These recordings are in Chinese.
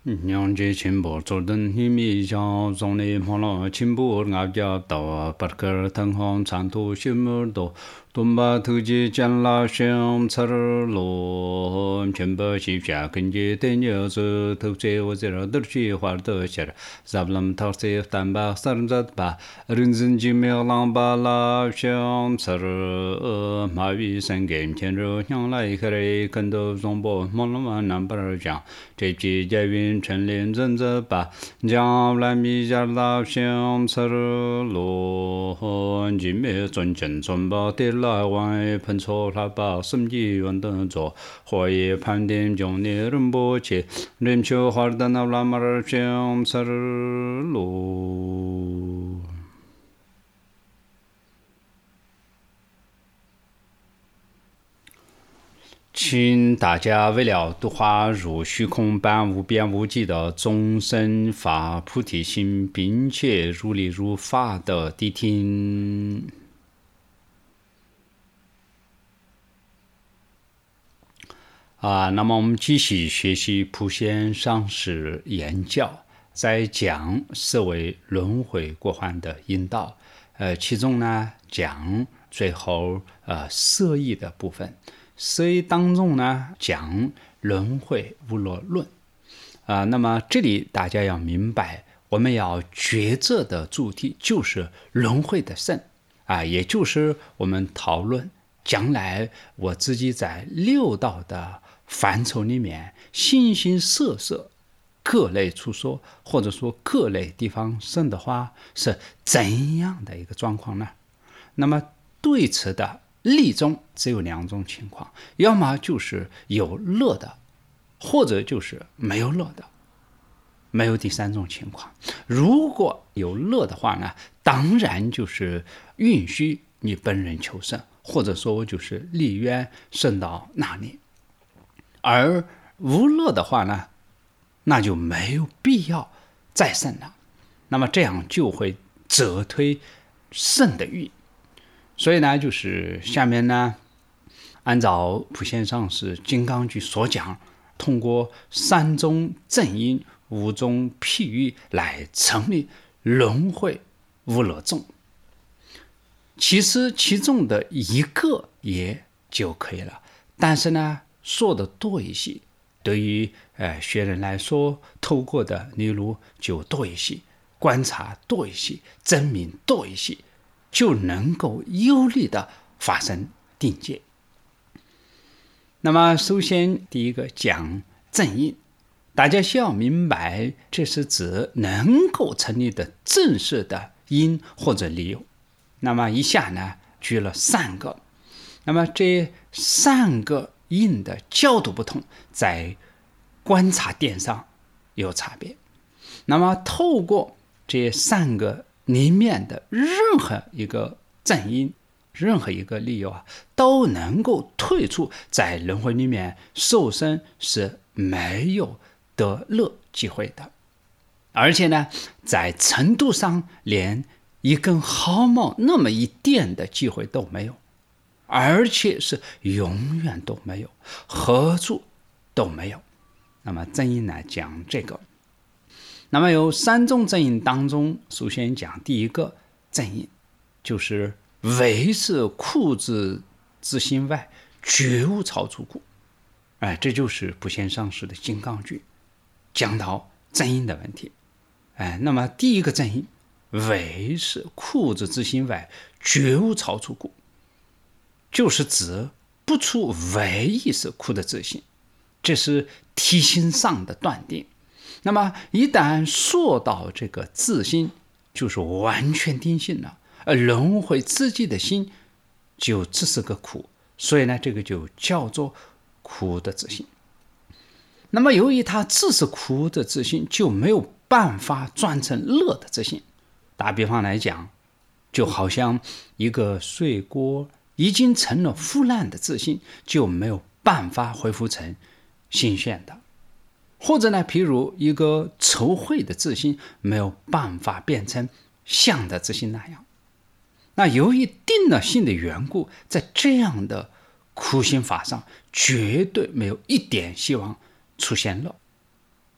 娘家亲不做等一米小，总理忙了亲不俺家到，把个腾航长途新门多，东把头机将拉上车路，全部西下跟着等牛子，头在我这儿都去花的些，咱们讨些单把三十把，人生几秒浪把拉上车马尾生根天热，向来可来跟到中波，忙了嘛南不儿讲，这批家运。陈林真子把将来米家老乡车路今灭尊正尊宝的来往喷错喇叭什么原的做火也盘点中年人不切人球花的那拉马儿乡车路请大家为了度化如虚空般无边无际的众生发菩提心，并且如理如法的谛听。那么我们继续学习普贤上师言教，在讲色为轮回过患的因道。其中呢讲最后色义的部分。所以当中呢讲轮回无乐论那么这里大家要明白，我们要抉择的主题就是轮回的胜也就是我们讨论将来我自己在六道的范畴里面形形色色各类处说，或者说各类地方生的话是怎样的一个状况呢？那么对此的例中只有两种情况，要么就是有乐的，或者就是没有乐的，没有第三种情况。如果有乐的话呢，当然就是允许你本人求生，或者说就是立愿升到那里。而无乐的话呢，那就没有必要再生了，那么这样就会折推圣的欲。所以呢，就是下面呢，按照普贤上师金刚句所讲，通过三种正因、五种譬喻来成立轮回无乐众。其实其中的一个也就可以了，但是呢，说的多一些，对于学人来说，透过的例如就多一些，观察多一些，证明多一些，就能够有力的发生定解。那么首先第一个讲正因，大家需要明白，这是指能够成立的正式的因或者理由。那么以下呢举了3个，那么这3个因的角度不同，在观察点上有差别。那么透过这3个里面的任何一个正因，任何一个理由都能够退出在轮回里面受生是没有得乐机会的，而且呢，在程度上连一根毫毛那么一点的机会都没有，而且是永远都没有，何处都没有。那么正因呢讲这个，那么有3种正因当中，首先讲第一个正因，就是唯是苦之心外，绝无超出苦。这就是普贤上师的金刚句，讲到正因的问题。那么第一个正因，唯是苦之心外，绝无超出苦，就是指不出唯一是苦的自性，这是体性上的断定。那么一旦说到这个自性，就是完全定性了，而轮回自己的心就只是个苦，所以呢，这个就叫做苦的自性。那么由于它只是苦的自性，就没有办法转成乐的自性。打比方来讲，就好像一个水果已经成了腐烂的自性，就没有办法恢复成新鲜的。或者呢，譬如一个臭秽的自性没有办法变成香的自性那样。那由于定了性的缘故，在这样的苦行法上绝对没有一点希望出现乐。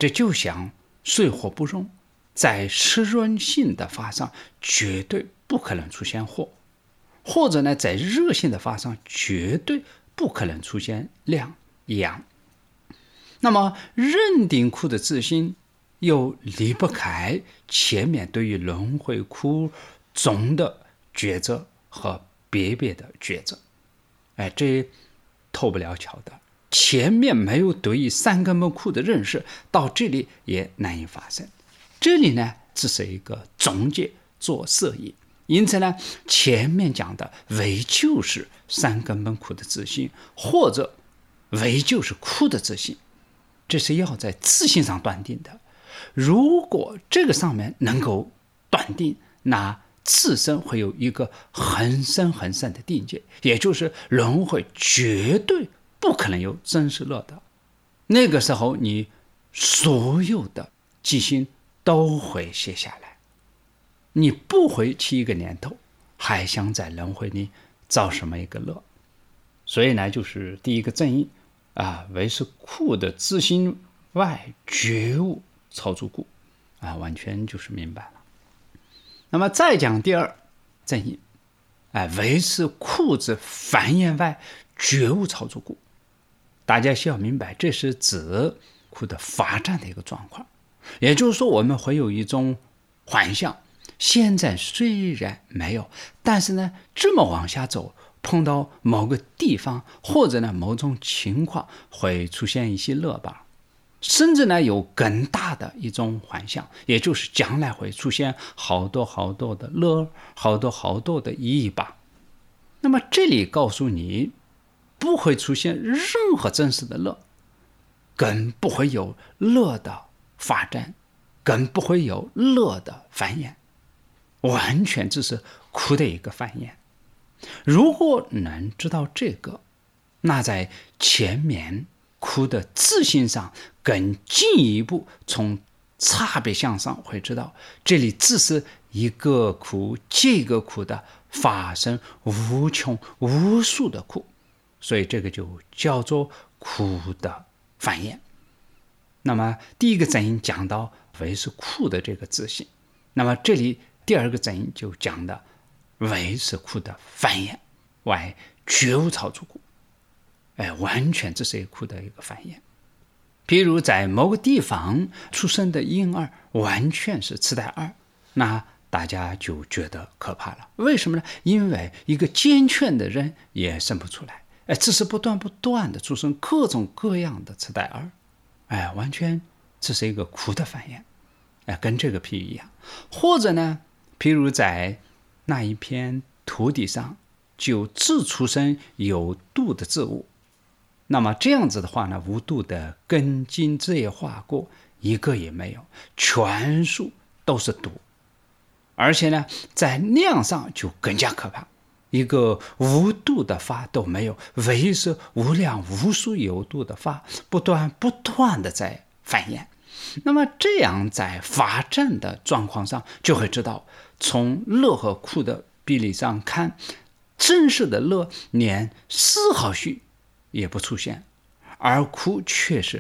这就像水火不容，在湿润性的法上绝对不可能出现火，或者呢，在热性的法上绝对不可能出现亮阳。那么认定苦的自信又离不开前面对于轮回苦中的抉择和别的抉择。这脱不了桥的。前面没有对于三根本苦的认识，到这里也难以发生。这里呢，只是一个中介做设意，因此呢，前面讲的唯就是三根本苦的自信，或者唯就是苦的自信，这是要在自信上断定的。如果这个上面能够断定，那自身会有一个很深很深的定界，也就是轮回绝对不可能有真实乐的。那个时候你所有的记性都会卸下来，你不会起一个念头还想在轮回里找什么一个乐。所以呢，就是第一个正义唯是苦的自心外觉悟超出苦完全就是明白了。那么再讲第二正义唯是苦之繁衍外觉悟超出苦。大家需要明白，这是指苦的发展的一个状况。也就是说，我们会有一种幻象，现在虽然没有，但是呢，这么往下走，碰到某个地方或者呢某种情况会出现一些乐吧，甚至呢有更大的一种幻象，也就是将来会出现好多好多的乐，好多好多的意义吧。那么这里告诉你，不会出现任何真实的乐，更不会有乐的发展，更不会有乐的繁衍，完全只是苦的一个繁衍。如果能知道这个，那在前面苦的自信上更进一步从差别相上会知道，这里只是一个苦这个苦的发生无穷无数的苦，所以这个就叫做苦的繁衍。那么第一个真因讲到唯是苦的这个自信，那么这里第二个真因就讲的唯是苦的繁衍外觉悟超出苦，完全这是一个苦的一个繁衍。譬如在某个地方出生的婴儿完全是痴呆儿，那大家就觉得可怕了。为什么呢？因为一个健全的人也生不出来，只是不断的出生各种各样的痴呆儿，完全这是一个苦的繁衍，跟这个譬喻一样。或者呢，譬如在那一片土地上就只出生有毒的植物，那么这样子的话呢，无毒的根茎枝叶花果一个也没有，全数都是毒。而且呢，在量上就更加可怕，一个无度的法都没有，唯是无量无数有度的法不断的在繁衍。那么这样在法展的状况上就会知道，从乐和苦的比例上看，真实的乐连丝毫许也不出现，而苦却是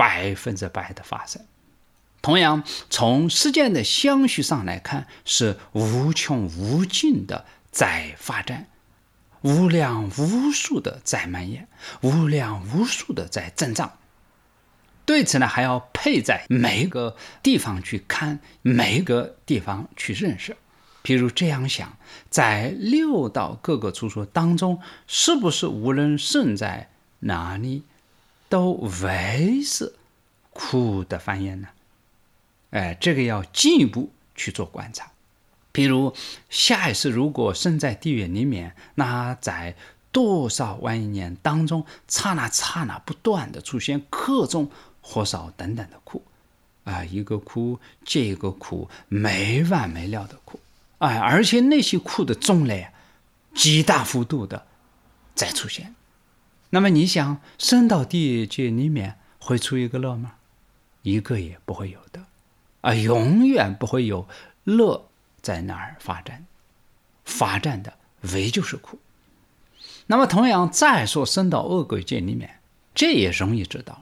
100%的发生。同样从时间的相续上来看，是无穷无尽的在发展，无量无数的在蔓延，无量无数的在增长。对此呢，还要配在每个地方去看，每个地方去认识。譬如这样想，在六道各个处所当中，是不是无论身在哪里都唯是苦的繁衍呢？这个要进一步去做观察。譬如下一世如果生在地狱里面，那在多少万亿年当中，刹那不断的出现各种火烧等等的苦，一个苦这个苦，没完没了的苦，而且那些苦的种类极大幅度的在出现。那么你想，生到地狱界里面会出一个乐吗？一个也不会有的，永远不会有乐在那儿发展的唯就是苦。那么同样再说生到恶鬼界里面，这也容易知道，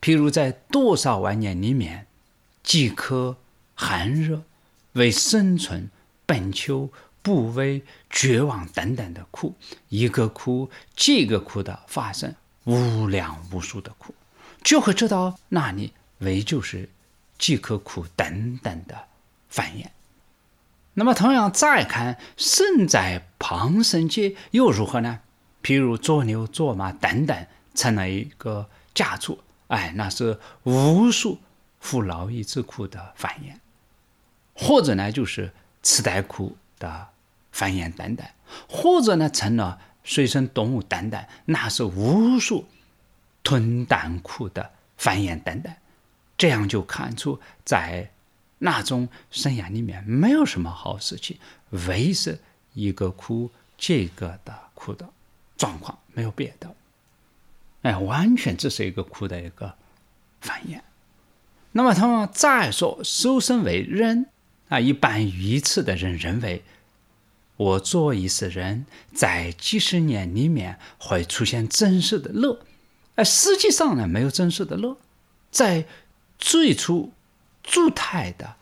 譬如在多少万年里面，饥渴、寒热、为生存、奔求、不危、绝望等等的苦，一个苦接个苦的发生，无量无数的苦，就会知道那里为就是饥渴苦等等的繁衍。那么同样再看身在旁生界又如何呢？譬如做牛做马等等成了一个家畜，那是无数负劳役之苦的繁衍，或者呢就是痴呆苦的繁衍等等，或者呢成了水生动物等等，那是无数吞胆苦的繁衍等等。这样就看出在那种生涯里面没有什么好事情，唯是一个苦接一个的苦的状况，没有别的。完全这是一个苦的一个繁衍。那么他们再说受生为人，一般愚痴的人认为我做一世人在几十年里面会出现真实的乐，实际上呢没有真实的乐。在最初住胎的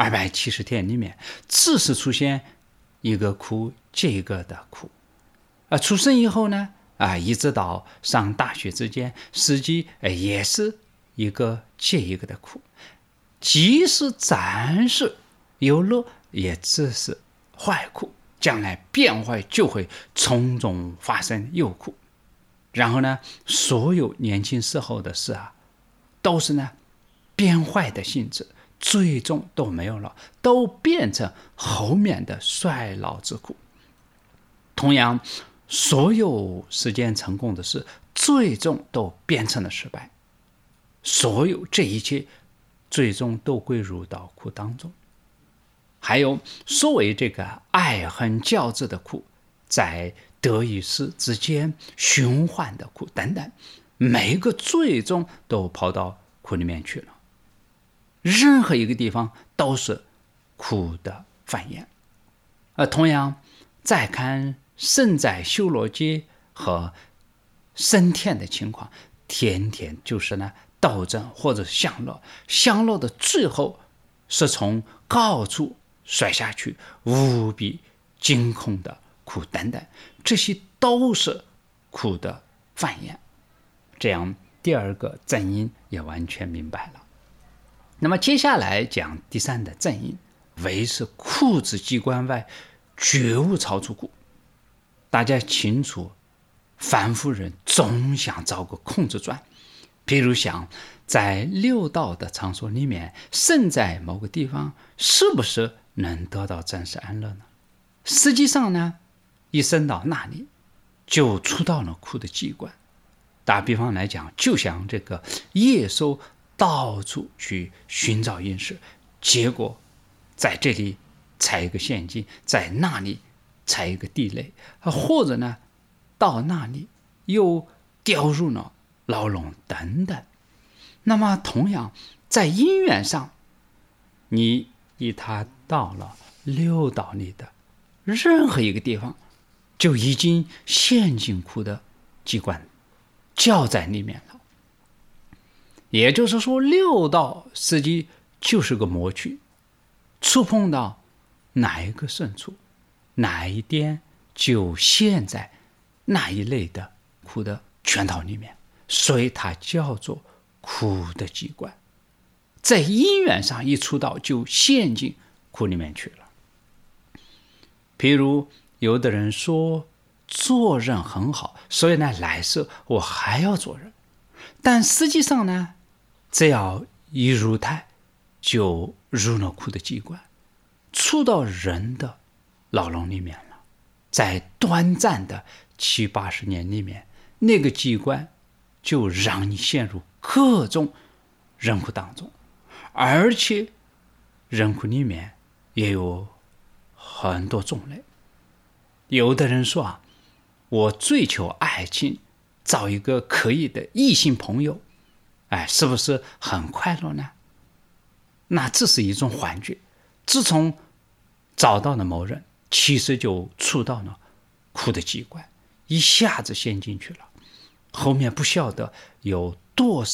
270天里面，只是出现一个苦接一个的苦，出生以后呢一直到上大学之间，实际也是一个接一个的苦，即使暂时有乐，也只是坏苦，将来变坏就会从中发生有苦。然后呢，所有年轻时候的事都是呢变坏的性质，最终都没有了，都变成后面的衰老之苦。同样，所有实践成功的事，最终都变成了失败。所有这一切，最终都归入到苦当中。还有所谓这个爱恨交织的苦，在得与失之间循环的苦等等，每个最终都跑到苦里面去了。任何一个地方都是苦的繁衍。同样再看身在修罗界和升天的情况，天天就是呢斗争或者享乐，享乐的最后是从高处摔下去，无比惊恐的苦等等，这些都是苦的繁衍。这样第二个正因也完全明白了。那么接下来讲第三的正因，为是苦之机关外，绝无超出苦。大家清楚，凡夫人总想找个空子转，比如想在六道的场所里面，身在某个地方，是不是能得到真实安乐呢？实际上呢，一生到那里就触到了苦的机关。打比方来讲，就像这个野兽到处去寻找饮食，结果在这里踩一个陷阱，在那里踩一个地雷，或者呢到那里又掉入了牢笼等等。那么同样在因缘上，你以它到了六道里的任何一个地方，就已经陷进苦的机关交在里面了。也就是说，六道实际就是个魔区，触碰到哪一个深处，哪一点就陷在那一类的苦的圈套里面，所以它叫做苦的机关。在因缘上一触到，就陷进苦里面去了。譬如有的人说做人很好，所以呢来世我还要做人，但实际上呢，只要一入胎就入了苦的机关，触到人的牢笼里面了。在短暂的70-80年里面，那个机关就让你陷入各种人苦当中，而且人苦里面也有很多种类。有的人说我追求爱情，找一个可以的异性朋友，是不是很快乐呢？那这是一种幻觉。自从找到了某人，其实就触到了苦的机关，一下子陷进去了。后面不晓得有多少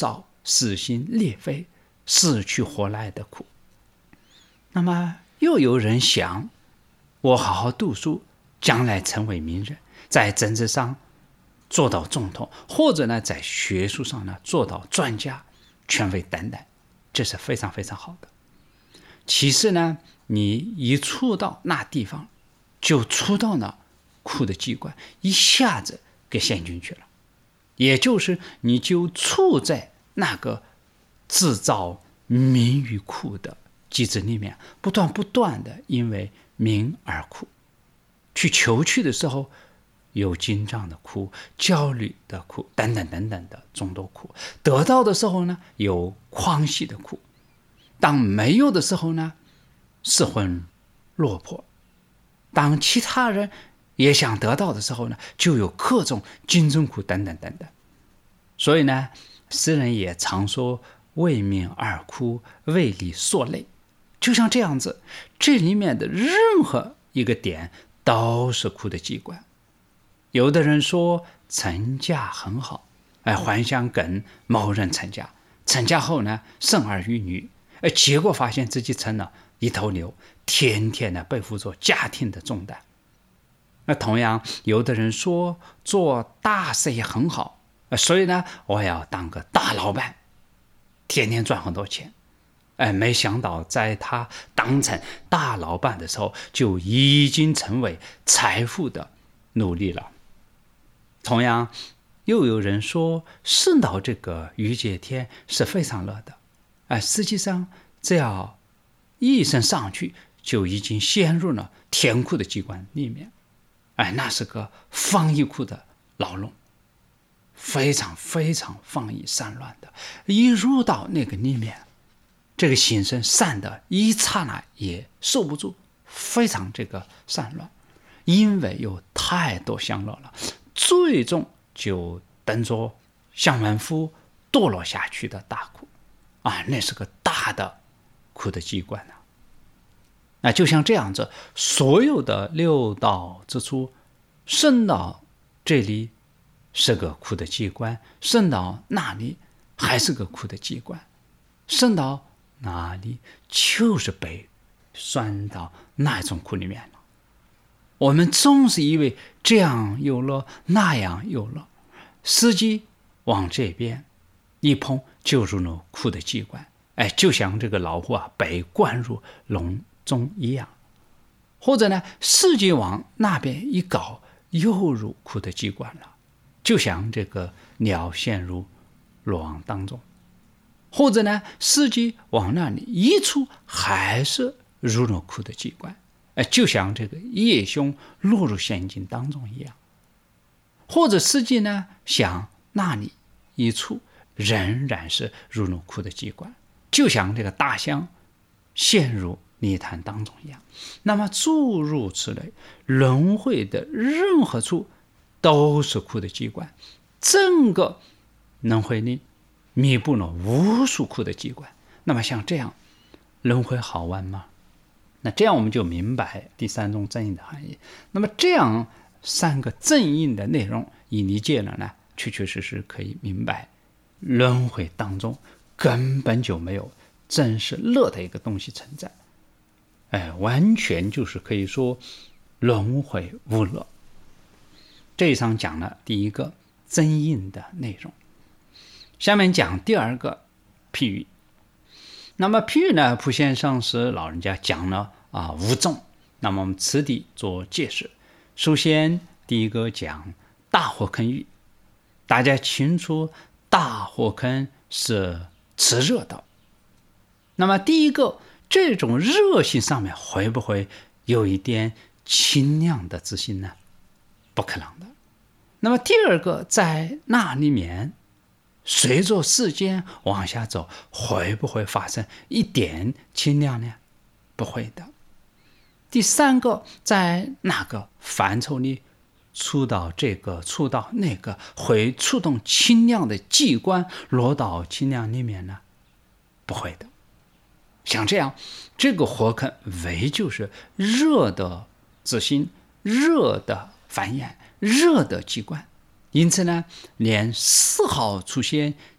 死心裂肺、死去活来的苦。那么又有人想，我好好读书，将来成为名人，在政治上做到总统，或者呢在学术上呢做到专家、权威等等，这是非常非常好的。其实呢，你一触到那地方，就触到了苦的机关，一下子给陷进去了。也就是你就处在那个制造名与苦的机制里面，不断的因为名而苦。去求去的时候，有紧张的苦、焦虑的苦等等等等的众多苦；得到的时候呢，有狂喜的苦；当没有的时候呢，失魂落魄；当其他人也想得到的时候呢，就有各种精神苦等等等等。所以呢，诗人也常说为名而哭，为利所累。就像这样子，这里面的任何一个点都是苦的机关。有的人说成家很好，幻想跟某人成家，成家后呢，生儿育女，结果发现自己成了一头牛，天天的背负着家庭的重担。那同样，有的人说做大事也很好，所以呢，我要当个大老板，天天赚很多钱。没想到在他当成大老板的时候，就已经成为财富的奴隶了。同样，又有人说升到这个御界天是非常乐的，实际上只要一升上去，就已经陷入了天苦的机关里面。那是个放逸苦的牢笼，非常非常放逸散乱的。一入到那个里面，这个心神散的一刹那也受不住，非常这个散乱，因为有太多享乐了，最终就等着享完夫堕落下去的大苦那是个大的苦的机关那就像这样子，所有的六道之处，升到这里是个苦的机关，升到那里还是个苦的机关，升到哪里就是被拴到那种苦里面了。我们总是以为这样有乐，那样有乐，实际往这边一碰就入了苦的机关，就像这个老虎被关入笼中一样。或者呢，实际往那边一搞，又入苦的机关了，就像这个鸟陷入罗网当中。或者呢，实际往那里一出，还是入了苦的机关，就像这个夜熊落入陷阱当中一样。或者实际呢，想那里一出，仍然是入了苦的机关，就像这个大象陷入泥潭当中一样。那么诸如此类，轮回的任何处都是苦的机关，整个轮回里弥补了无数苦的机关。那么像这样，轮回好玩吗？那这样我们就明白第三种正印的含义。那么这样三个正印的内容一理解了呢，确确实实可以明白，轮回当中根本就没有真是乐的一个东西存在，完全就是可以说轮回无乐。这一章讲了第一个真印的内容，下面讲第二个譬喻。那么譬喻呢，蒲先生是老人家讲了五种，那么我们此地做解释。首先第一个讲大火坑喻，大家清楚大火坑是炽热的，那么第一个，这种热性上面会不会有一点清凉的自信呢？不可能的。那么第二个，在那里面随着时间往下走，会不会发生一点清凉呢？不会的。第三个，在那个范畴里触到这个触到那个，会触动清凉的机关落到清凉里面呢？不会的。像这样，这个火坑为就是热的自信，热的繁衍，热的机关，因此呢，连丝毫出现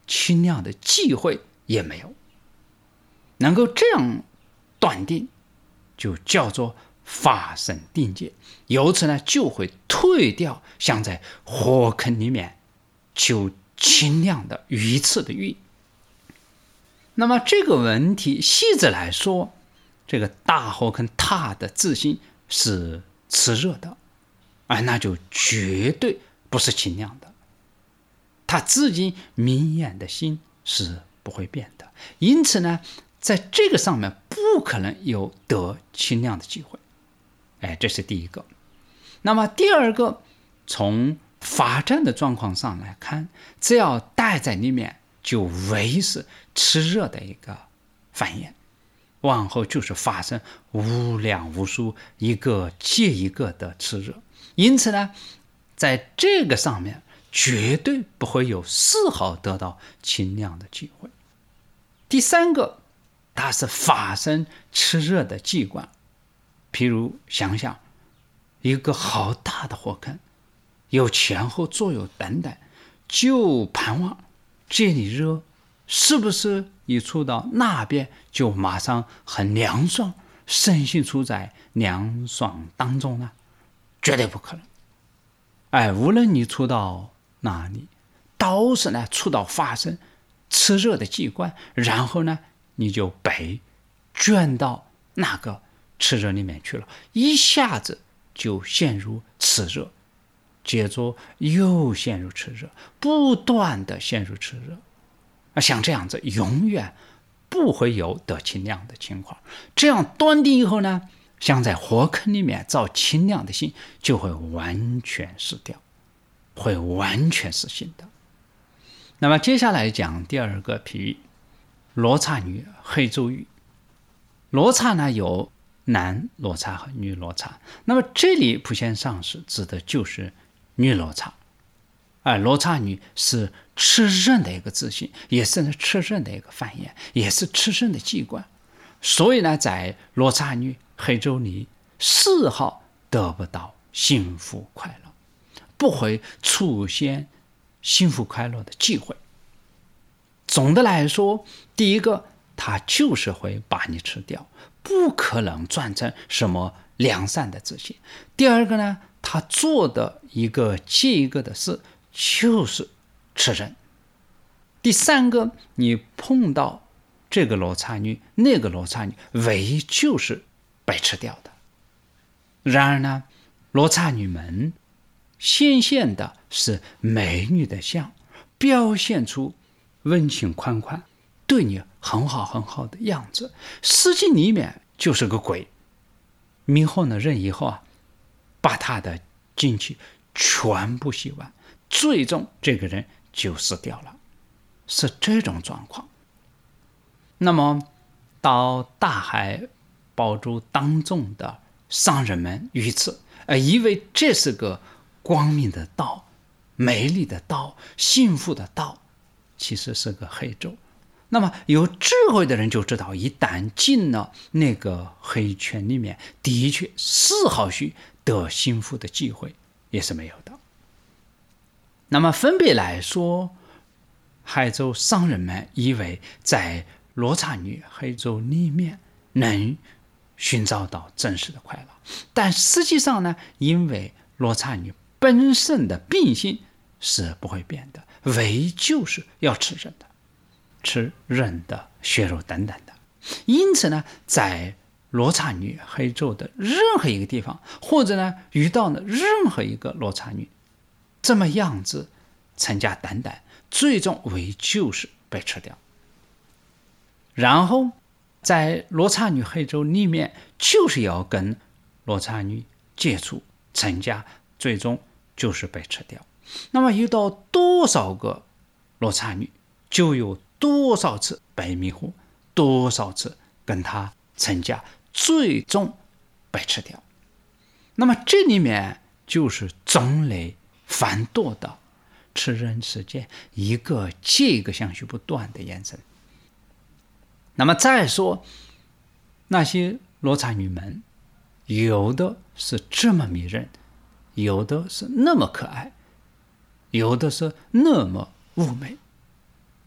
清凉的机会也没有。能够这样断定，就叫做发生定见，由此呢就会退掉想在火坑里面求清凉的鱼刺的欲。那么这个问题细致来说，这个大火坑它的自性是炽热的，那就绝对不是清凉的，他自己明眼的心是不会变的，因此呢在这个上面不可能有得清凉的机会。这是第一个。那么第二个，从发展的状况上来看，只要待在里面就维持炽热的一个繁衍，往后就是发生无量无数一个接一个的炽热，因此呢在这个上面绝对不会有丝毫得到清凉的机会。第三个，它是发生炽热的机关，譬如想想一个好大的火坑，有前后左右等等，就盼望这里热，是不是一触到那边就马上很凉爽，身心处在凉爽当中呢？绝对不可能。无论你触到哪里，都是呢触到发生炽热的机关，然后呢你就被卷到那个炽热里面去了，一下子就陷入炽热，接着又陷入炽热，不断的陷入炽热。像这样子永远不会有得清凉的情况。这样断定以后呢，像在火坑里面造清凉的心就会完全失掉，会完全失心的。那么接下来讲第二个譬喻，罗刹女黑周鱼。罗刹呢有男罗刹和女罗刹，那么这里普贤上师指的就是女罗刹。罗刹女是炽热的一个自性，也是炽热的一个繁衍，也是炽热的机关。所以呢在罗刹女黑周里丝毫得不到幸福快乐，不会出现幸福快乐的机会。总的来说，第一个，它就是会把你吃掉，不可能转成什么良善的自信。第二个呢，它做的一个接一个的事就是吃人。第三个，你碰到这个罗刹女那个罗刹女，唯一就是被吃掉的。然而呢，罗刹女们显现的是美女的相，表现出温情宽宽，对你很好很好的样子，实际里面就是个鬼。迷惑了人以后把他的精气全部吸完，最终这个人就死掉了，是这种状况。那么到大海宝珠当中的商人们于此以为这是个光明的道，美丽的道，幸福的道，其实是个黑昼。那么有智慧的人就知道，一旦进了那个黑圈里面，的确丝毫许得幸福的机会也是没有的。那么分别来说，海州商人们以为在罗刹女黑州里面能寻找到真实的快乐，但实际上呢，因为罗刹女本身的病性是不会变的，唯就是要吃人的，吃人的血肉等等的。因此呢，在罗刹女黑咒的任何一个地方，或者呢遇到了任何一个罗刹女这么样子成家等等，最终唯就是被吃掉。然后在罗刹女黑咒里面，就是要跟罗刹女接触成家，最终就是被吃掉。那么遇到多少个罗刹女，就有多少次被迷惑，多少次跟他成家，最终被吃掉。那么这里面就是种类繁多的吃人世界，一个接一个相续不断的延伸。那么再说那些罗刹女们，有的是这么迷人，有的是那么可爱，有的是那么妩媚，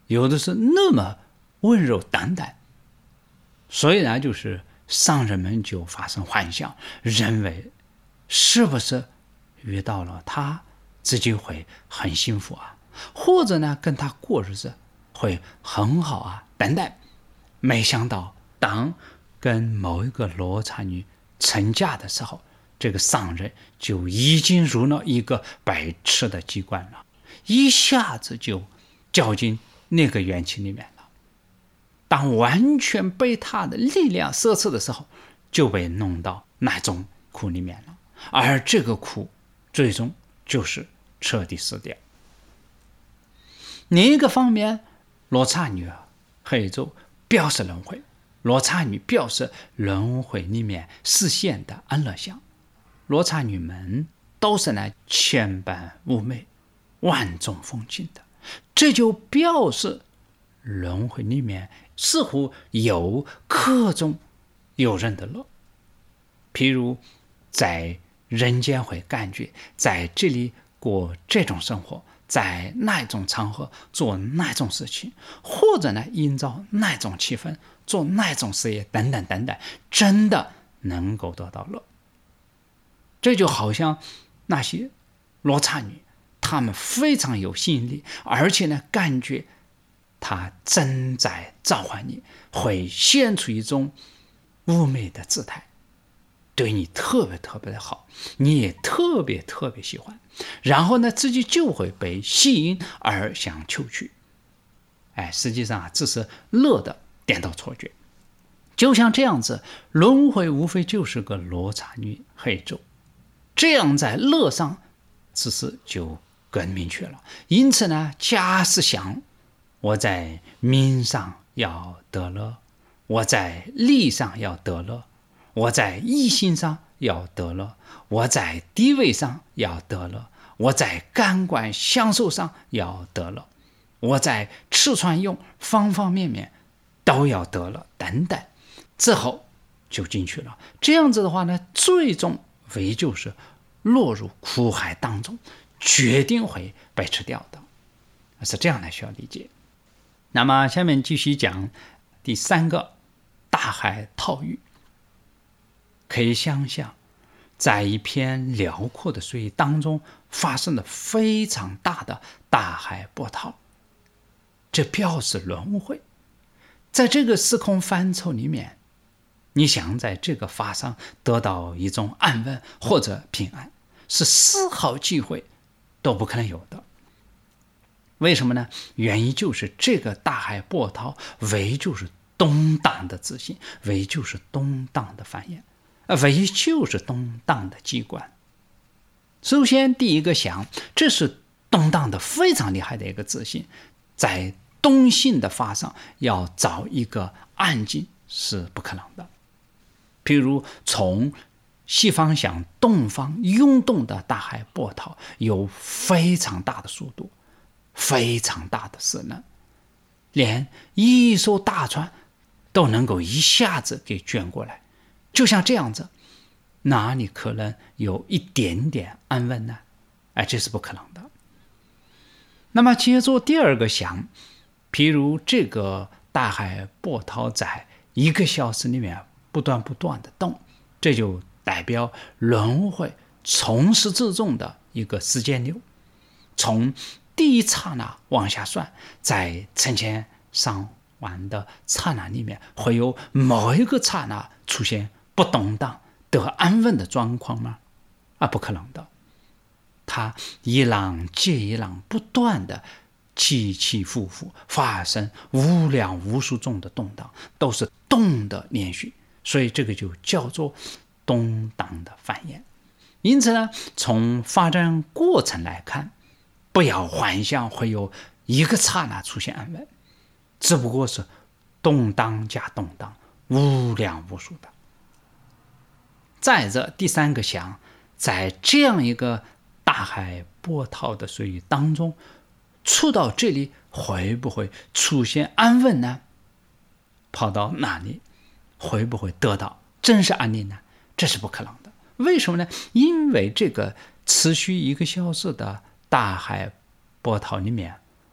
有的是那么温柔淡淡，所以呢，就是商人们就发生幻想，认为是不是遇到了他自己会很幸福啊，或者呢跟他过日子会很好啊等等。没想到当跟某一个罗刹女成家的时候，这个商人就已经入了一个白痴的机关了，一下子就掉进那个元气里面了。当完全被他的力量奢侈的时候，就被弄到那种苦里面了，而这个苦最终就是彻底死掉。另一个方面，罗刹女黑昼表示轮回，罗刹女表示轮回里面实现的安乐相。罗刹女们都是那千般妩媚、万种风情的，这就表示轮回里面似乎有各种诱人的乐。譬如在人间会感觉在这里过这种生活，在那种场合做那种事情，或者呢营造那种气氛，做那种事业等等等等，真的能够得到乐。这就好像那些罗刹女，她们非常有吸引力，而且呢感觉她正在召唤你，会现出一种妩媚的姿态，对你特别特别的好，你也特别特别喜欢，然后呢自己就会被吸引而想求取。实际上这是乐的颠倒错觉。就像这样子，轮回无非就是个罗刹女黑昼，这样在乐上只是就更明确了。因此呢，假使想我在名上要得乐，我在利上要得乐，我在异性上要得乐，我在地位上要得乐，我在感官享受上要得乐，我在吃穿用方方面面都要得乐等等，之后就进去了。这样子的话呢，最终唯就是落入苦海当中，决定会被吃掉的，是这样来需要理解。那么下面继续讲第三个大海涛鱼。可以想象，在一片辽阔的水域当中发生了非常大的大海波涛，这表示轮回。在这个时空范畴里面，你想在这个法上得到一种安稳或者平安，是丝毫机会都不可能有的。为什么呢？原因就是这个大海波涛为就是动荡的自信，为就是动荡的繁衍，为就是动荡的机关。首先第一个想，这是动荡的非常厉害的一个自信，在动性的法上要找一个安静是不可能的。譬如从西方向东方涌动的大海波涛有非常大的速度，非常大的势能，连一艘大船都能够一下子给卷过来。就像这样子，哪里可能有一点点安稳呢？这是不可能的。那么接着第二个想，譬如这个大海波涛在1个小时里面不断的动，这就代表轮回从始至终的一个时间流，从第一刹那往下算，在成千上万的刹那里面，会有某一个刹那出现不动荡得安稳的状况吗？不可能的。它一浪接一浪不断的起起伏伏，发生无量无数种的动荡，都是动的连续，所以这个就叫做动荡的繁衍。因此呢，从发展过程来看，不要幻想会有1个刹那出现安稳，只不过是动荡加动荡，无量无数的。再者第三个想，在这样一个大海波涛的水域当中，触到这里会不会出现安稳呢？跑到哪里会不会得到真实安宁呢？这是不可能的。为什么呢？因为这个持续1个小时的大海波涛里面，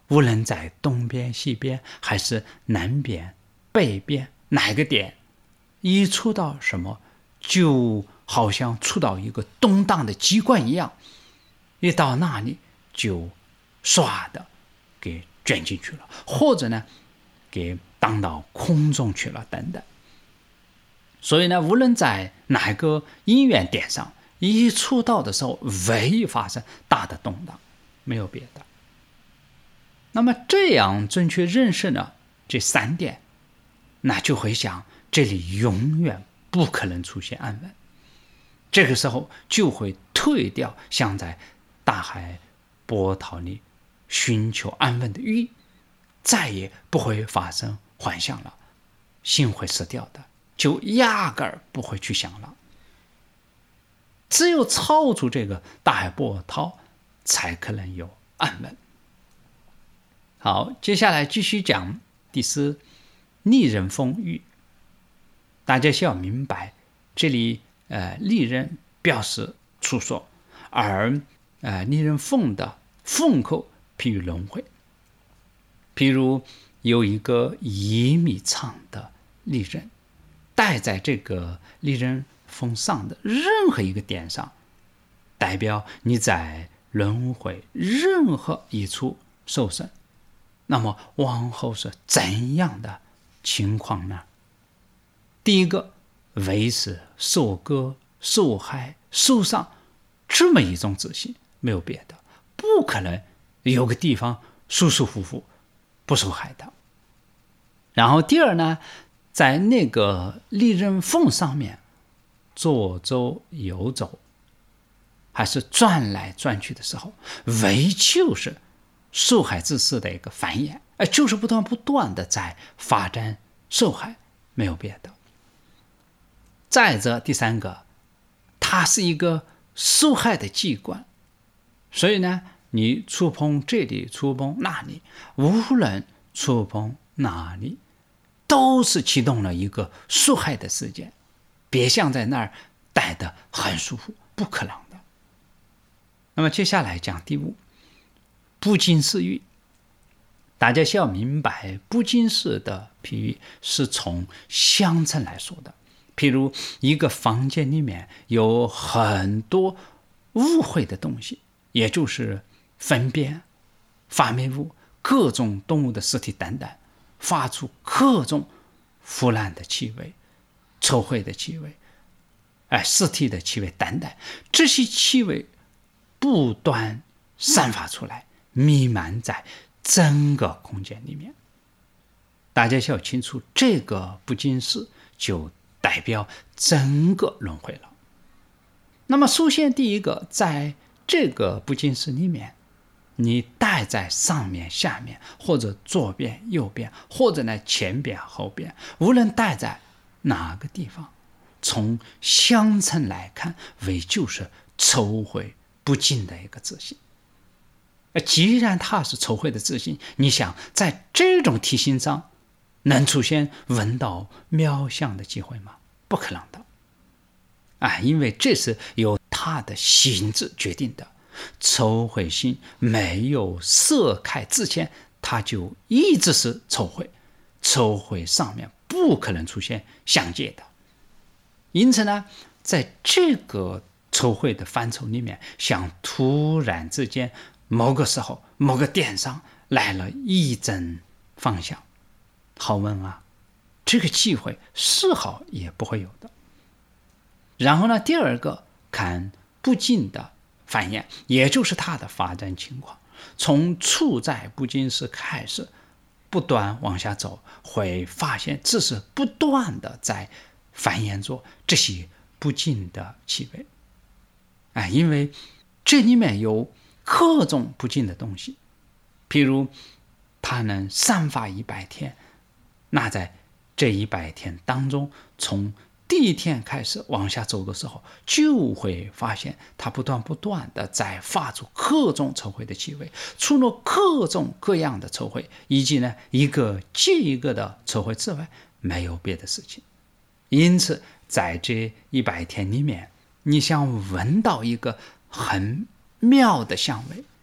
无论在东边、西边，还是南边、北边，哪个点一触到什么，就好像触到一个动荡的机关一样，一到那里就唰的给卷进去了，或者呢给荡到空中去了等等。所以呢，无论在哪个因缘点上一触到的时候，唯一发生大的动荡，没有别的。那么这样准确认识了这3点，那就会想这里永远不可能出现暗稳。这个时候就会退掉像在大海波涛里寻求安稳的欲，再也不会发生幻象了，心会失掉的，就压根儿不会去想了。只有超出这个大海波涛，才可能有安稳。好，接下来继续讲第4，利人风雨。大家需要明白，这里利人表示处所，而利人凤的凤口譬喻轮回。譬如有一个1米长的利刃，戴在这个利刃锋上的任何一个点上，代表你在轮回任何一处受损。那么往后是怎样的情况呢？第一个，为是受割、受害、受伤这么一种自信，没有别的，不可能有个地方舒舒服服不受害的。然后第二呢，在那个利刃缝上面左走右走，还是转来转去的时候，为就是受害之事的一个繁衍，就是不断的在发展受害，没有别的。再者第3个，它是一个受害的机关，所以呢，你触碰这里，触碰那里，无论触碰哪里，都是启动了一个受害的事件，别像在那儿待得很舒服，不可能的。那么接下来讲第5，不尽事喻。大家需要明白，不尽事的譬喻是从相称来说的。譬如一个房间里面有很多污秽的东西，也就是粪便、发霉物、各种动物的尸体等等，发出各种腐烂的气味、臭秽的气味、尸体的气味等等，这些气味不断散发出来，弥漫在整个空间里面。大家需要清楚，这个不尽事就代表整个轮回了。那么首先第一个，在这个不尽事里面，你戴在上面下面，或者左边右边，或者呢前边后边，无论戴在哪个地方，从相称来看，为就是抽回不尽的一个自信。既然它是抽回的自信，你想在这种体型上能出现闻到妙相的机会吗？不可能的。因为这是由它的性质决定的。抽回心没有色开之前，它就一直是抽回，抽回上面不可能出现相界的。因此呢，在这个抽回的范畴里面，像突然之间某个时候某个点上来了一阵方向，好问啊，这个机会丝毫也不会有的。然后呢，第二个看不尽的繁衍，也就是它的发展情况，从处在不尽时开始不断往下走，会发现这是不断的在繁衍着这些不尽的气味。因为这里面有各种不尽的东西，譬如它能散发100天，那在这100天当中，从第1天开始往下走的时候，就会发现它不断的在发出各种臭秽的气味，除了各种各样的臭秽，以及呢一个接一个的臭秽之外，没有别的事情。因此在这100天里面，你想闻到一个很妙的香味，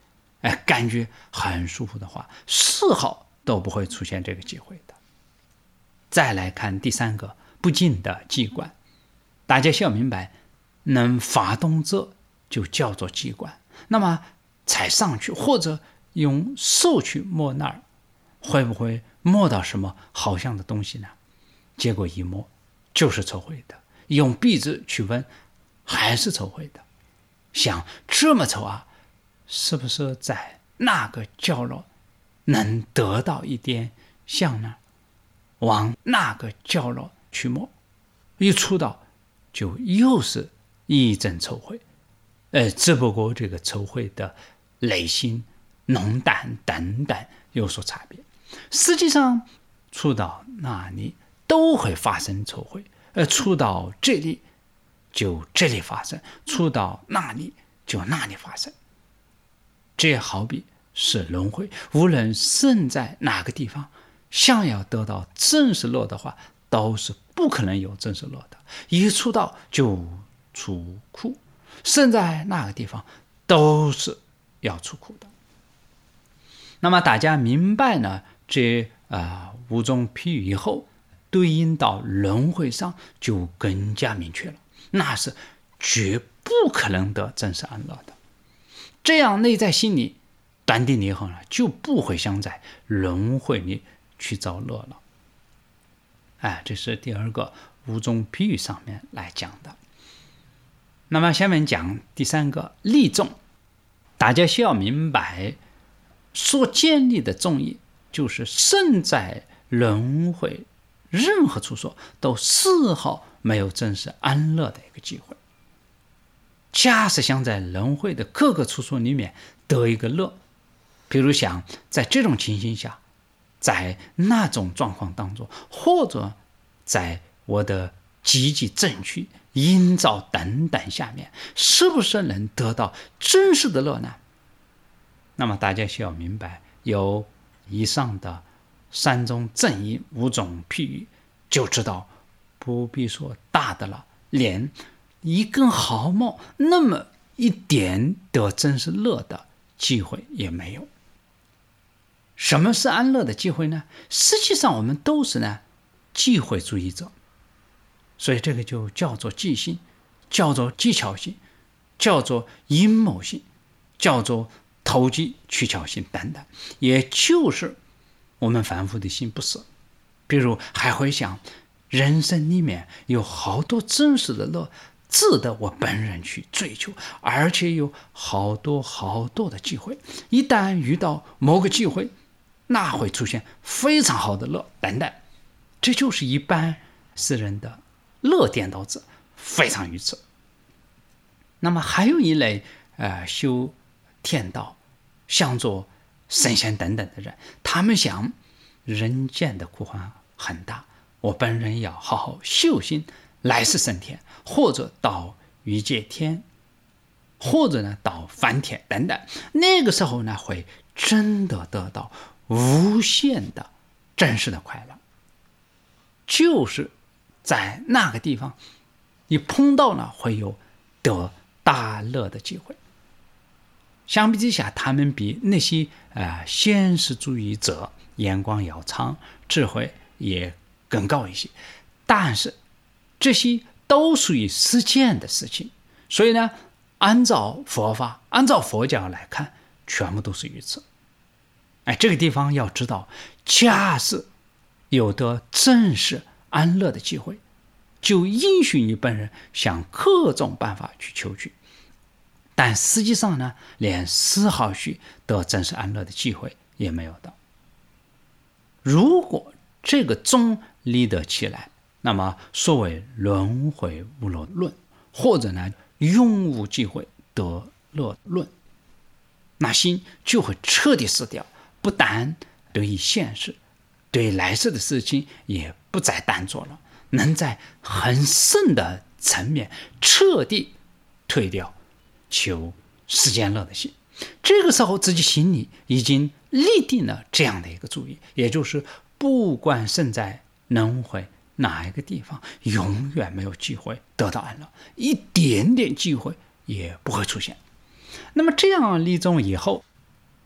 感觉很舒服的话，丝毫都不会出现这个机会的。再来看第三个不净的机关，大家需要明白，能发动者就叫做机关。那么踩上去或者用手去摸那儿，会不会摸到什么好像的东西呢？结果一摸就是抽回的，用鼻子去闻还是抽回的。想这么抽啊，是不是在那个角落能得到一点香呢？往那个角落去摸，一触到就又是一阵抽回。只不过这个抽回的类型、浓淡等等有所差别。实际上触到那里都会发生抽回，触到这里就这里发生，触到那里就那里发生。这好比是轮回，无论身在哪个地方，想要得到真实乐的话，都是不可能有真实乐的。一触到就出苦，身在那个地方都是要出苦的。那么大家明白呢，这五种譬喻以后，对应到轮回上就更加明确了，那是绝不可能得真实安乐的。这样内在心里断定了以后呢，就不会想在轮回里去找乐了。这是第二个五种譬喻上面来讲的。那么下面讲第三个利众，大家需要明白，所建立的众义就是身在轮回任何处所都丝毫没有真实安乐的一个机会。假使想在轮回的各个处所里面得一个乐，比如想在这种情形下，在那种状况当中，或者在我的积极争取、营造等等下面，是不是能得到真实的乐呢？那么大家需要明白，有以上的三种正义、五种譬喻，就知道不必说大的了，连一根毫毛那么一点得真实乐的机会也没有。什么是安乐的机会呢？实际上我们都是机会主义者，所以这个就叫做即兴，叫做技巧性，叫做阴谋性，叫做投机取巧性等等，也就是我们凡夫的心不是。比如还会想，人生里面有好多真实的乐值得我本人去追求，而且有好多好多的机会，一旦遇到某个机会，那会出现非常好的乐等等。这就是一般世人的乐颠倒者，非常愚痴。那么还有一类修天道、想做神仙等等的人，他们想人间的苦患很大，我本人要好好修行，来世升天，或者到欲界天，或者到梵天等等。那个时候会真的得到无限的真实的快乐，就是在那个地方你碰到了会有得大乐的机会。相比之下，他们比那些现实主义者眼光要长，智慧也更高一些，但是这些都属于实践的事情，所以按照佛法、按照佛教来看，全部都是愚痴。这个地方要知道，假使有得正式安乐的机会，就允许你本人想各种办法去求取，但实际上连丝毫许得正式安乐的机会也没有的。如果这个宗立得起来，那么所谓轮回无乐论，或者永无机会得乐论，那心就会彻底死掉，不但对于现实，对来世的事情也不再单做了，能在很深的层面彻底退掉求世间乐的心。这个时候自己心里已经立定了这样的一个主意，也就是不管身在轮回哪一个地方，永远没有机会得到安乐，一点点机会也不会出现。那么这样立宗以后，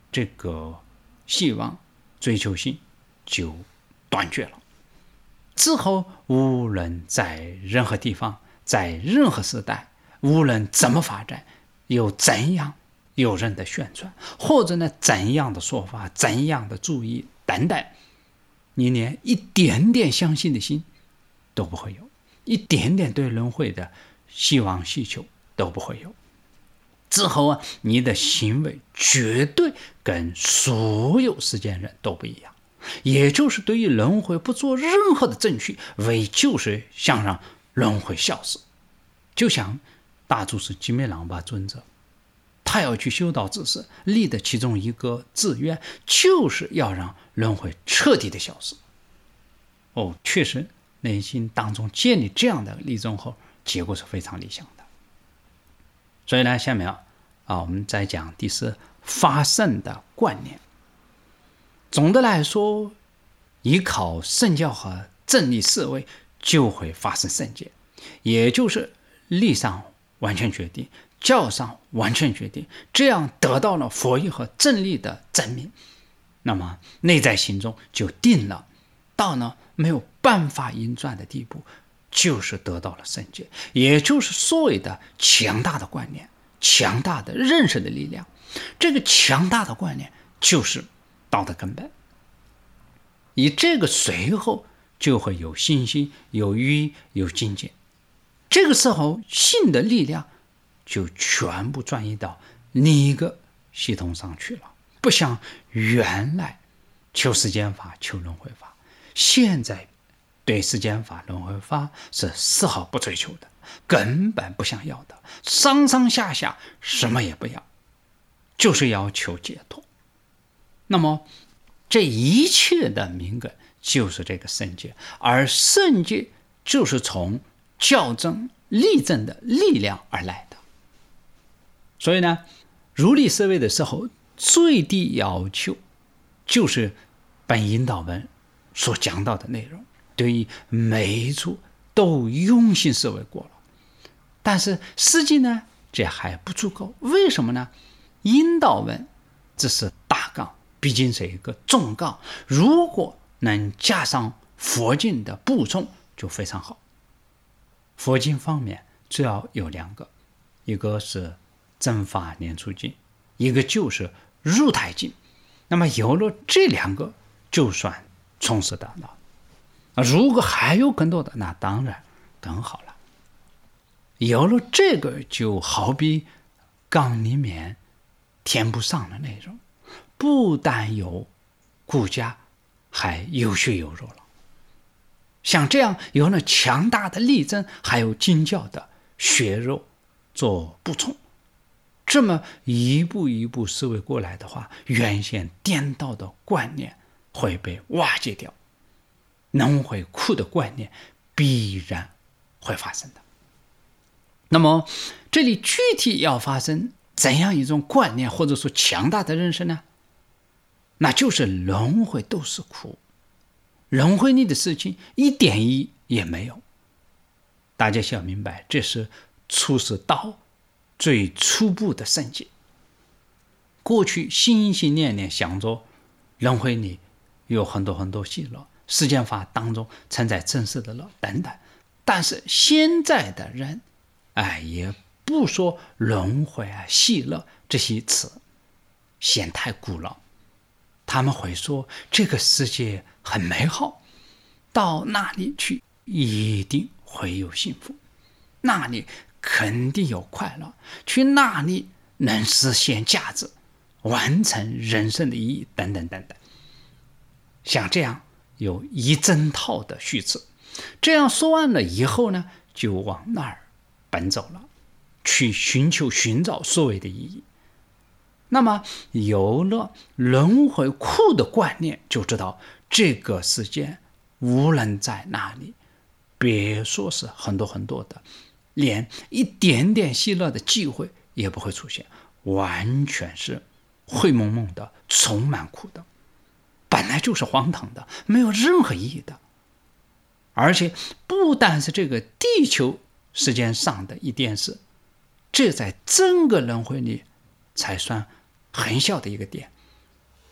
这个希望追求性就断绝了。之后无论在任何地方，在任何时代，无论怎么发展，有怎样有人的宣传，或者呢怎样的说法，怎样的注意等等，你连一点点相信的心都不会有，一点点对轮回的希望需求都不会有。之后你的行为绝对跟所有世间人都不一样，也就是对于轮回不做任何的证据，为就是想让轮回消失。就像大祖师吉美朗巴尊者，他要去修道之时立的其中一个志愿，就是要让轮回彻底的消失。确实内心当中建立这样的立宗后，结果是非常理想的。所以呢，下面我们再讲第四，发圣的观念。总的来说，依靠圣教和正理思维就会发生圣洁，也就是理上完全决定，教上完全决定，这样得到了佛义和正理的证明，那么内在心中就定了，到了没有办法运转的地步，就是得到了圣洁，也就是所谓的强大的观念，强大的认识的力量。这个强大的观念就是道的根本，以这个随后就会有信心，有欲，有境界。这个时候信的力量就全部转移到另一个系统上去了，不像原来求世间法，求轮回法，现在对世间法、轮回法是丝毫不追求的，根本不想要的，上上下下什么也不要，就是要求解脱。那么这一切的明根就是这个圣戒，而圣戒就是从校正立正的力量而来的。所以呢，如理思维的时候，最低要求就是本引导文所讲到的内容，对于每一处都用心思维过了。但是实际呢，这还不足够。为什么呢？引导文这是大纲，毕竟是一个重纲，如果能加上佛经的补充就非常好。佛经方面主要有两个，一个是正法念处经，一个就是入台经。那么有了这两个就算充实达到，如果还有更多的，那当然更好了。有了这个，就好比缸里面填不上的内容，不但有骨架，还有血有肉了。像这样有了强大的力争，还有经教的血肉做补充，这么一步一步思维过来的话，原先颠倒的观念会被瓦解掉，轮回苦的观念必然会发生的。那么这里具体要发生怎样一种观念，或者说强大的认识呢？那就是轮回都是苦，轮回你的事情一点意义也没有。大家需要明白，这是出世道最初步的圣洁。过去心心念念想着轮回里有很多很多喜乐，世间法当中承载真实的乐等等，但是现在的人也不说轮回喜乐这些词，嫌太古老。他们会说这个世界很美好，到那里去一定会有幸福，那里肯定有快乐，去那里能实现价值，完成人生的意义等等等等。像这样有一整套的叙事，这样说完了以后呢，就往那儿奔走了，去寻找所谓的意义。那么有了轮回苦的观念，就知道这个世界无论在哪里，别说是很多很多的，连一点点喜乐的机会也不会出现，完全是灰蒙蒙的，充满苦的，本来就是荒唐的，没有任何意义的。而且不但是这个地球时间上的一件事，这在整个轮回里才算很小的一个点，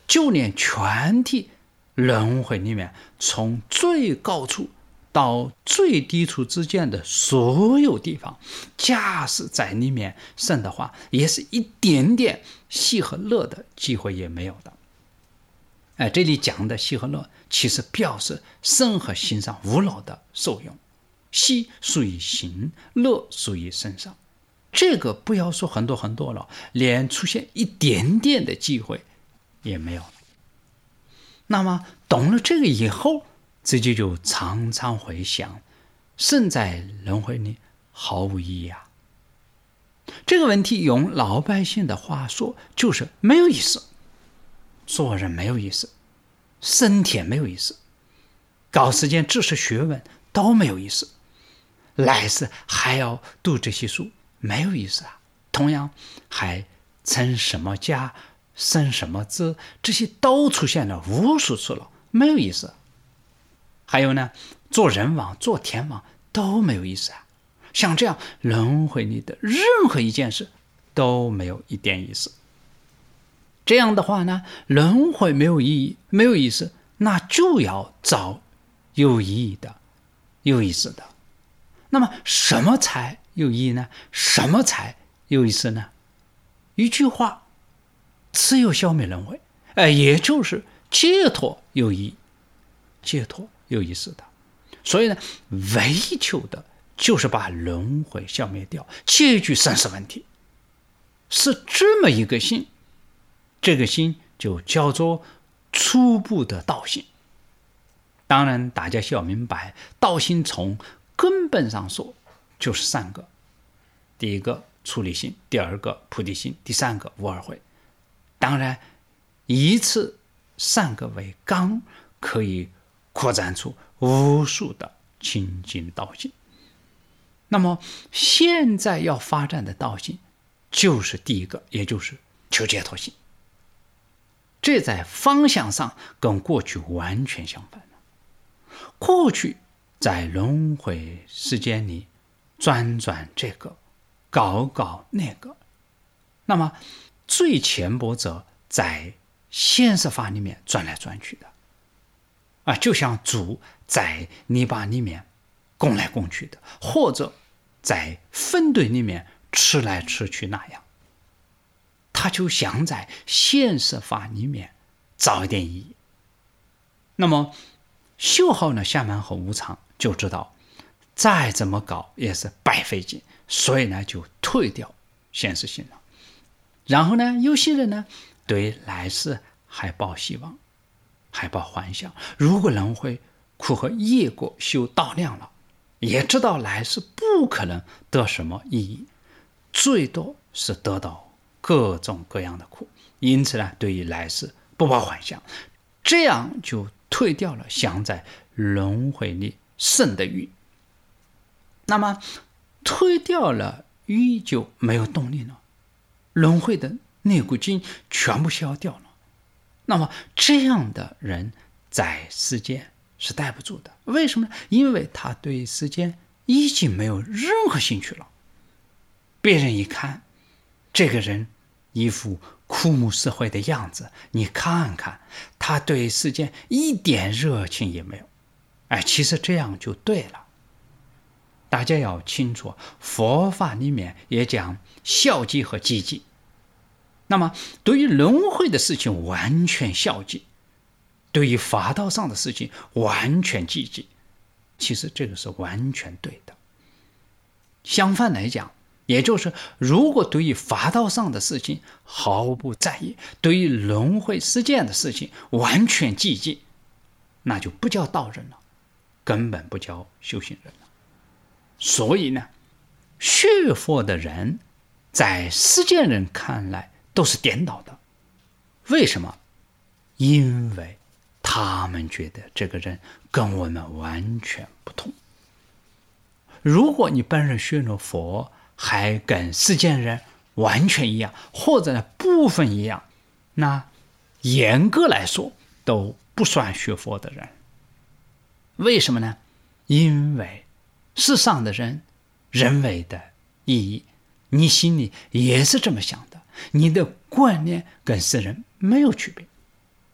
就连全体轮回里面，从最高处到最低处之间的所有地方，假使在里面生的话，也是一点点喜和乐的机会也没有的。这里讲的喜和乐，其实表示身和心上无老的受用，喜属于心，乐属于身上。这个不要说很多很多了，连出现一点点的机会也没有了。那么懂了这个以后，自己就常常会想，生在轮回里毫无意义啊。这个问题用老百姓的话说，就是没有意思。做人没有意思，升天没有意思，搞世间知识学问都没有意思，来世还要读这些书，没有意思啊。同样还成什么家，生什么子，这些都出现了无数次了，没有意思。还有呢，做人王做天王都没有意思啊。像这样轮回里的任何一件事都没有一点意思。这样的话呢，轮回没有意义，没有意思，那就要找有意义的、有意思的。那么什么才有意义呢？什么才有意思呢？一句话，只有消灭轮回，也就是解脱有意义，解脱有意思的。所以呢，唯求的就是把轮回消灭掉，解决生死问题，是这么一个心。这个心就叫做初步的道心。当然大家需要明白，道心从根本上说就是3个，第一个出离心，第二个菩提心，第3个无二慧。当然以此3个为纲，可以扩展出无数的清净道心。那么现在要发展的道心就是第一个，也就是求解脱心。这在方向上跟过去完全相反了。过去在轮回世间里转转这个，搞搞那个，那么最浅薄者在现实法里面转来转去的，就像猪在泥巴里面拱来拱去的，或者在粪堆里面吃来吃去那样。他就想在现实法里面找一点意义。那么修好呢下满和无常，就知道再怎么搞也是白费劲，所以呢就退掉现实性了。然后呢，有些人呢对来世还抱希望，还抱幻想，如果轮回苦和业果修到量了，也知道来世不可能得什么意义，最多是得到各种各样的苦，因此呢，对于来世不抱幻想，这样就退掉了想在轮回里生的欲。那么退掉了欲就没有动力了，轮回的那股劲全部消掉了。那么这样的人在世间是待不住的。为什么呢？因为他对世间已经没有任何兴趣了。别人一看这个人一副枯木死灰的样子，你看看他对世间一点热情也没有。其实这样就对了。大家要清楚，佛法里面也讲消极和积极。那么对于轮回的事情完全消极，对于法道上的事情完全积极，其实这个是完全对的。相反来讲，也就是如果对于法道上的事情毫不在意，对于轮回世间的事情完全积极，那就不叫道人了，根本不叫修行人了。所以呢，学佛的人在世间人看来都是颠倒的。为什么？因为他们觉得这个人跟我们完全不同。如果你本人学了佛，还跟世间人完全一样，或者呢部分一样，那严格来说都不算学佛的人。为什么呢？因为世上的人认为的意义，你心里也是这么想的，你的观念跟世人没有区别。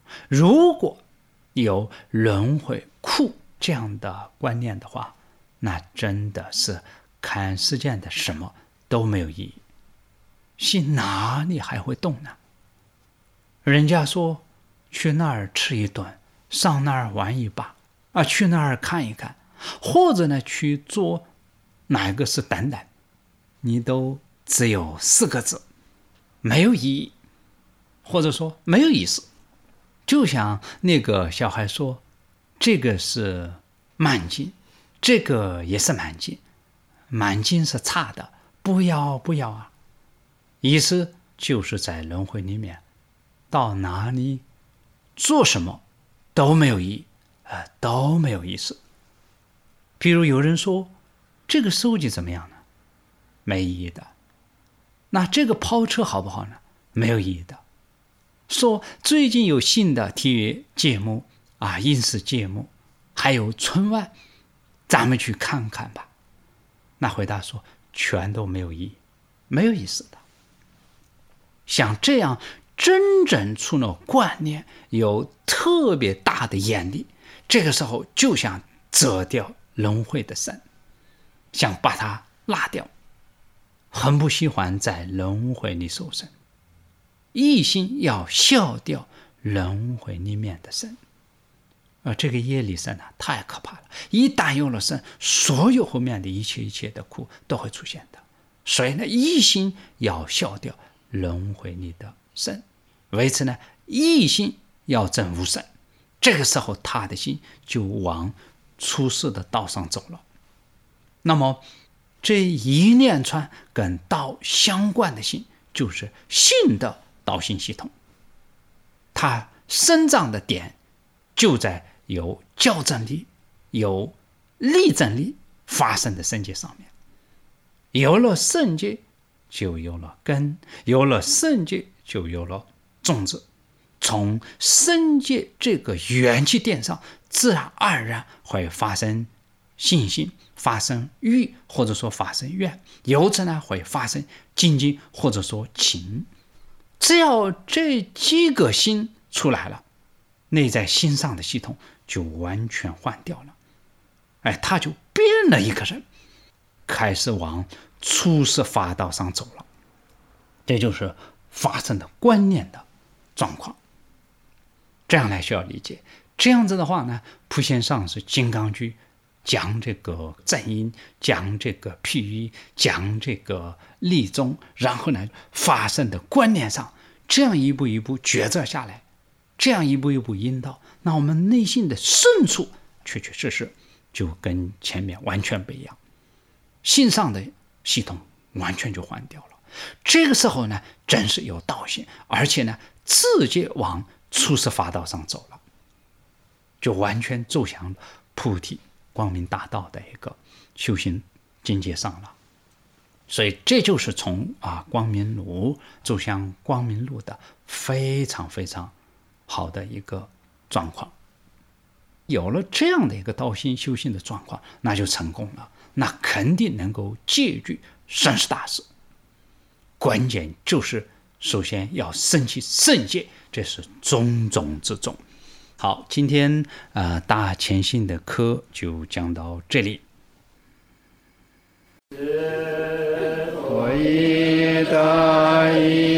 如果有轮回苦这样的观念的话，那真的是看世间的什么都没有意义，心哪里还会动呢？人家说去那儿吃一顿，上那儿玩一把去那儿看一看，或者呢去做哪个是等等，你都只有4个字，没有意义，或者说没有意思。就像那个小孩说，这个是慢镜，这个也是慢镜，慢镜是差的，不要不要啊！意思就是在轮回里面，到哪里做什么都没有意义，都没有意思。比如有人说这个手机怎么样呢？没意义的。那这个跑车好不好呢？没有意义的。说最近有新的体育节目影视节目，还有春晚，咱们去看看吧。那回答说全都没有意义，没有意思的。像这样真正出了观念，有特别大的眼力，这个时候就想折掉轮回的绳，想把它拉掉，很不喜欢在轮回里受生，一心要消掉轮回里面的生。这个业力生太可怕了，一旦有了生，所有后面的一切的苦都会出现的。所以呢，一心要消掉轮回里的生，为此呢，一心要证无生。这个时候他的心就往出世的道上走了。那么这一连串跟道相关的心，就是性的道心系统，它生长的点就在有校正力、有例证力发生的圣界上面。有了圣界，就有了根；有了圣界，就有了种子。从圣界这个元气点上，自然而然会发生信心，发生欲，或者说发生愿，由此呢会发生精进，或者说情。只要这几个心出来了，内在心上的系统就完全换掉了。他就变了一个人，开始往出世法道上走了。这就是发生的观念的状况。这样来需要理解。这样子的话呢，普贤上师金刚居讲这个正因，讲这个譬喻，讲这个例宗，然后呢发生的观念上，这样一步一步抉择下来，这样一步一步引导，那我们内心的深处确确实实就跟前面完全不一样，心上的系统完全就换掉了。这个时候呢，真是有道心，而且呢直接往出世法道上走了，就完全走向菩提光明大道的一个修行境界上了。所以这就是从光明路走向光明路的非常非常好的一个状况。有了这样的一个道心修行的状况，那就成功了，那肯定能够戒具生死大事。关键就是首先要升起圣戒，这是种种之种。好，今天大前行的课就讲到这里。我以大义